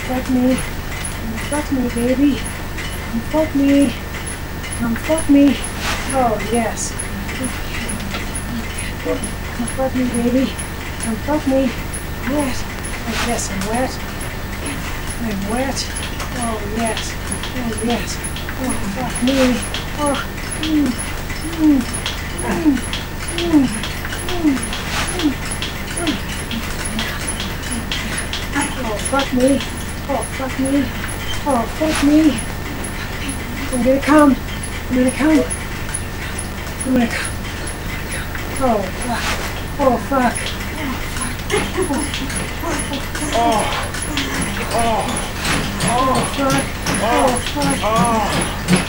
fuck me. Come fuck me, baby. Come fuck me. Come fuck me. Oh, yes. Come fuck me, baby. Come fuck me. Wet. Oh, yes, I'm wet. I'm wet. Oh, yes. Oh, yes. Oh, fuck me. Oh, oh, fuck me. Oh, fuck me. Oh, fuck me. I'm gonna come. I'm gonna come. I'm gonna come. Oh, fuck. Oh, fuck. Oh, Oh, fuck. Oh, fuck. oh.